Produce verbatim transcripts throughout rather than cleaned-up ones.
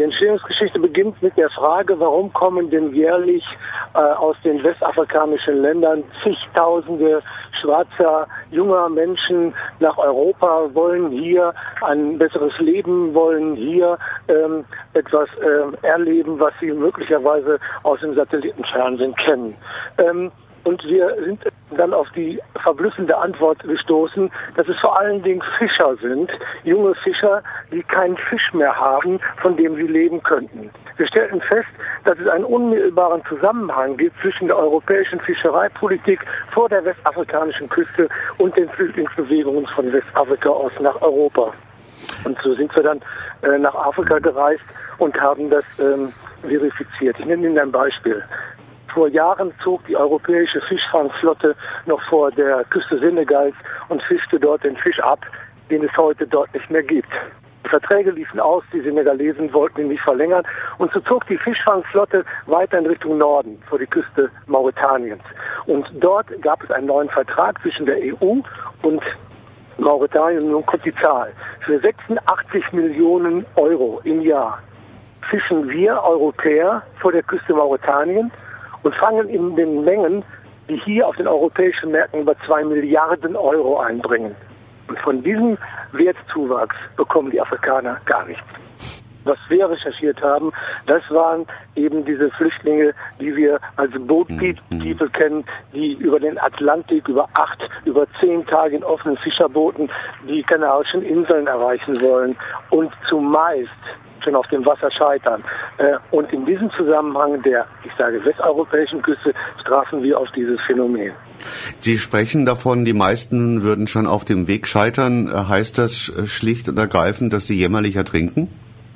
Entstehungsgeschichte beginnt mit der Frage, warum kommen denn jährlich äh, aus den westafrikanischen Ländern zigtausende schwarzer, junger Menschen nach Europa, wollen hier ein besseres Leben, wollen hier ähm, etwas äh, erleben, was sie möglicherweise aus dem Satellitenfernsehen kennen. Ähm, Und wir sind dann auf die verblüffende Antwort gestoßen, dass es vor allen Dingen Fischer sind, junge Fischer, die keinen Fisch mehr haben, von dem sie leben könnten. Wir stellten fest, dass es einen unmittelbaren Zusammenhang gibt zwischen der europäischen Fischereipolitik vor der westafrikanischen Küste und den Flüchtlingsbewegungen von Westafrika aus nach Europa. Und so sind wir dann äh, nach Afrika gereist und haben das ähm, verifiziert. Ich nenne Ihnen ein Beispiel. Vor Jahren zog die europäische Fischfangflotte noch vor der Küste Senegals und fischte dort den Fisch ab, den es heute dort nicht mehr gibt. Die Verträge liefen aus, die Senegalesen wollten ihn nicht verlängern und so zog die Fischfangflotte weiter in Richtung Norden, vor die Küste Mauretaniens. Und dort gab es einen neuen Vertrag zwischen der E U und Mauretanien und nun kommt die Zahl. Für sechsundachtzig Millionen Euro im Jahr fischen wir Europäer vor der Küste Mauretaniens und fangen in den Mengen, die hier auf den europäischen Märkten über zwei Milliarden Euro einbringen. Und von diesem Wertzuwachs bekommen die Afrikaner gar nichts. Was wir recherchiert haben, das waren eben diese Flüchtlinge, die wir als Boat People kennen, die über den Atlantik, über acht, über zehn Tage in offenen Fischerbooten die Kanarischen Inseln erreichen wollen und zumeist schon auf dem Wasser scheitern. Und in diesem Zusammenhang der, ich sage, westeuropäischen Küste strafen wir auf dieses Phänomen. Sie sprechen davon, die meisten würden schon auf dem Weg scheitern. Heißt das schlicht und ergreifend, dass sie jämmerlich ertrinken?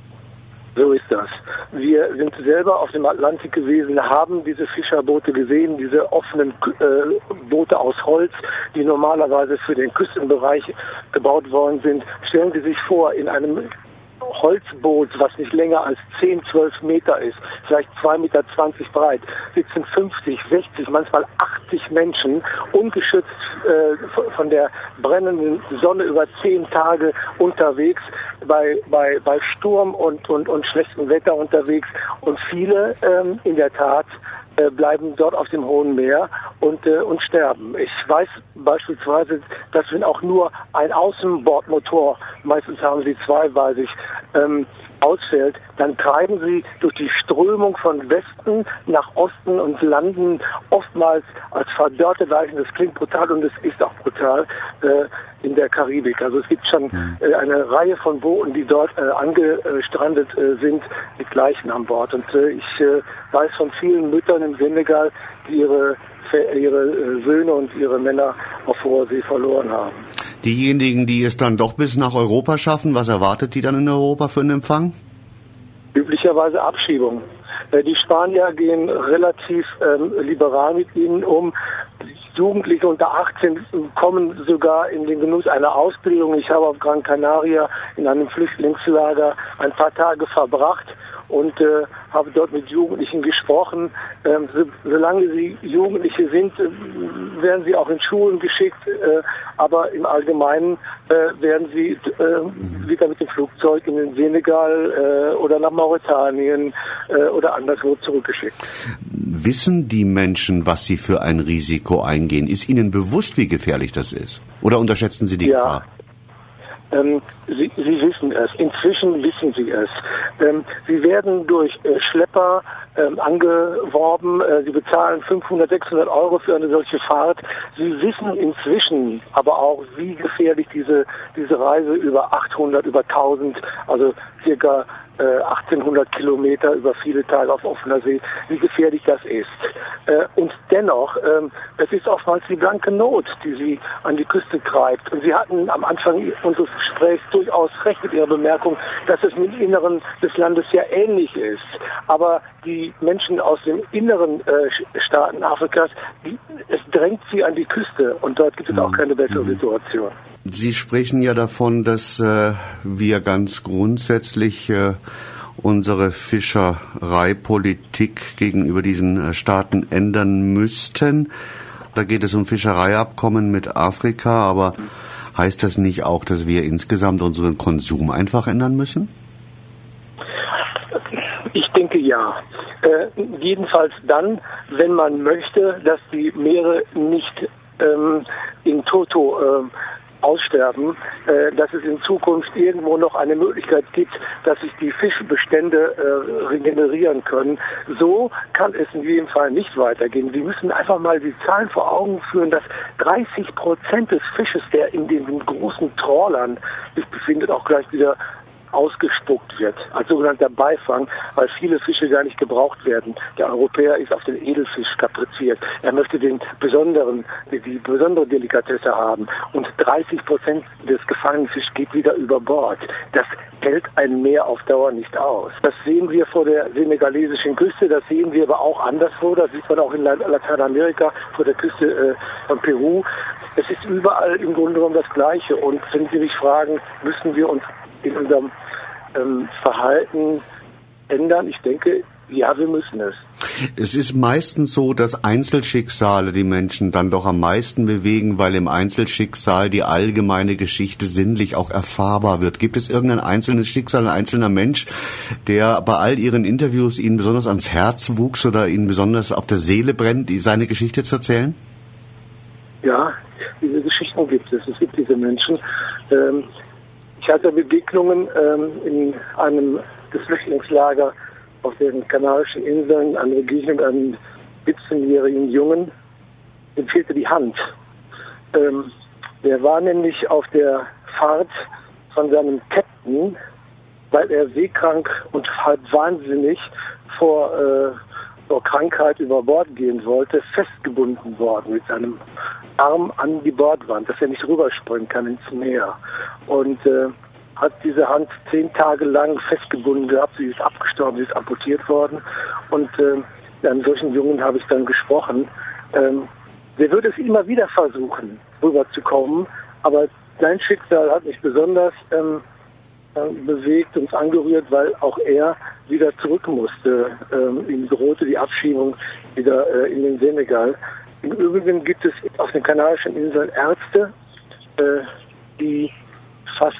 So ist das. Wir sind selber auf dem Atlantik gewesen, haben diese Fischerboote gesehen, diese offenen äh, Boote aus Holz, die normalerweise für den Küstenbereich gebaut worden sind. Stellen Sie sich vor, in einem Holzboot, was nicht länger als zehn, zwölf Meter ist, vielleicht zwei Meter zwanzig breit, sitzen fünfzig, sechzig, manchmal achtzig Menschen, ungeschützt äh, von der brennenden Sonne über zehn Tage unterwegs, bei, bei, bei Sturm und, und, und schlechtem Wetter unterwegs. Und viele ähm, in der Tat äh, bleiben dort auf dem hohen Meer und, äh, und sterben. Ich weiß beispielsweise, dass wenn auch nur ein Außenbordmotor, meistens haben sie zwei, weiß ich, ähm, ausfällt, dann treiben sie durch die Strömung von Westen nach Osten und landen oftmals als verdörrte Leichen. Das klingt brutal und es ist auch brutal äh, in der Karibik. Also es gibt schon äh, eine Reihe von Booten, die dort äh, angestrandet äh, sind mit Leichen an Bord. Und äh, ich äh, weiß von vielen Müttern im Senegal, die ihre ihre Söhne und ihre Männer auf hoher See verloren haben. Diejenigen, die es dann doch bis nach Europa schaffen, was erwartet die dann in Europa für einen Empfang? Üblicherweise Abschiebung. Die Spanier gehen relativ ähm, liberal mit ihnen um. Jugendliche unter achtzehn kommen sogar in den Genuss einer Ausbildung. Ich habe auf Gran Canaria in einem Flüchtlingslager ein paar Tage verbracht und äh, habe dort mit Jugendlichen gesprochen. Ähm, so, solange sie Jugendliche sind, äh, werden sie auch in Schulen geschickt, äh, aber im Allgemeinen äh, werden sie äh, wieder mit dem Flugzeug in den Senegal äh, oder nach Mauretanien äh, oder anderswo zurückgeschickt. Wissen die Menschen, was sie für ein Risiko eingehen? Ist ihnen bewusst, wie gefährlich das ist? Oder unterschätzen sie die ja. Gefahr? Ähm, sie, sie wissen es. Inzwischen wissen sie es. Ähm, sie werden durch äh, Schlepper ähm, angeworben. Äh, sie bezahlen fünfhundert, sechshundert Euro für eine solche Fahrt. Sie wissen inzwischen aber auch, wie gefährlich diese diese Reise über achthundert, über tausend, also circa äh, achtzehnhundert Kilometer über viele Tage auf offener See, wie gefährlich das ist. Äh, und dennoch, ähm, es ist oftmals die blanke Not, die sie an die Küste treibt. Und Sie hatten am Anfang unseres Gesprächs durchaus recht mit Ihrer Bemerkung, dass es im Inneren des Landes ja ähnlich ist. Aber die Menschen aus den inneren äh, Staaten Afrikas, die, es drängt sie an die Küste und dort gibt es auch keine bessere Situation. Sie sprechen ja davon, dass äh, wir ganz grundsätzlich äh, unsere Fischereipolitik gegenüber diesen äh, Staaten ändern müssten. Da geht es um Fischereiabkommen mit Afrika, aber heißt das nicht auch, dass wir insgesamt unseren Konsum einfach ändern müssen? Ich denke ja. Äh, jedenfalls dann, wenn man möchte, dass die Meere nicht ähm, in Toto äh, aussterben, äh, dass es in Zukunft irgendwo noch eine Möglichkeit gibt, dass sich die Fischbestände äh, regenerieren können. So kann es in jedem Fall nicht weitergehen. Wir müssen einfach mal die Zahlen vor Augen führen, dass dreißig Prozent des Fisches, der in den großen Trawlern sich befindet, auch gleich wieder ausgespuckt wird, als sogenannter Beifang, weil viele Fische gar nicht gebraucht werden. Der Europäer ist auf den Edelfisch kapriziert. Er möchte den besonderen, die, die besondere Delikatesse haben. Und dreißig Prozent des gefangenen Fischs geht wieder über Bord. Das hält ein Meer auf Dauer nicht aus. Das sehen wir vor der senegalesischen Küste, das sehen wir aber auch anderswo. Das sieht man auch in Lateinamerika vor der Küste äh, von Peru. Es ist überall im Grunde genommen das Gleiche. Und wenn Sie mich fragen, müssen wir uns in unserem ähm, Verhalten ändern? Ich denke, ja, wir müssen es. Es ist meistens so, dass Einzelschicksale die Menschen dann doch am meisten bewegen, weil im Einzelschicksal die allgemeine Geschichte sinnlich auch erfahrbar wird. Gibt es irgendein einzelnes Schicksal, ein einzelner Mensch, der bei all Ihren Interviews Ihnen besonders ans Herz wuchs oder Ihnen besonders auf der Seele brennt, seine Geschichte zu erzählen? Ja, diese Geschichten gibt es. Es gibt diese Menschen. Ähm, Ich hatte Begegnungen ähm, in einem des Flüchtlingslager auf den Kanarischen Inseln, eine Begegnung mit einem siebzehnjährigen Jungen, dem fehlte die Hand. Ähm, der war nämlich auf der Fahrt von seinem Captain, weil er seekrank und halb wahnsinnig vor, äh, vor Krankheit über Bord gehen wollte, festgebunden worden mit seinem Arm an die Bordwand, dass er nicht rüberspringen kann ins Meer. Und äh, hat diese Hand zehn Tage lang festgebunden gehabt, sie ist abgestorben, sie ist amputiert worden. Und äh, an solchen Jungen habe ich dann gesprochen. Ähm, der würde es immer wieder versuchen, rüberzukommen, aber sein Schicksal hat mich besonders ähm, bewegt, uns angerührt, weil auch er wieder zurück musste. Ähm, ihm drohte die Abschiebung wieder äh, in den Senegal. Im Übrigen gibt es auf den Kanarischen Inseln Ärzte, äh, die fast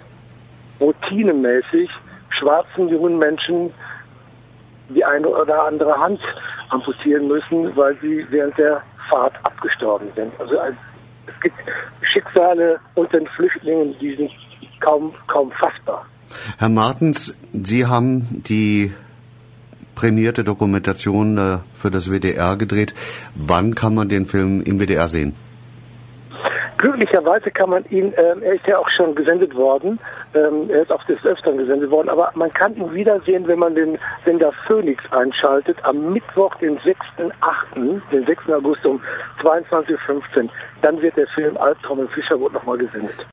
routinemäßig schwarzen jungen Menschen die eine oder andere Hand amputieren müssen, weil sie während der Fahrt abgestorben sind. Also es gibt Schicksale unter den Flüchtlingen, die sind kaum, kaum fassbar. Herr Martens, Sie haben die prämierte Dokumentation äh, für das W D R gedreht. Wann kann man den Film im W D R sehen? Glücklicherweise kann man ihn, ähm, er ist ja auch schon gesendet worden, ähm, er ist auch des Öfteren gesendet worden, aber man kann ihn wiedersehen, wenn man den Sender Phoenix einschaltet, am Mittwoch, den sechsten achten, den sechsten August um zweiundzwanzig Uhr fünfzehn. Dann wird der Film Albtraum im Fischerboot nochmal gesendet.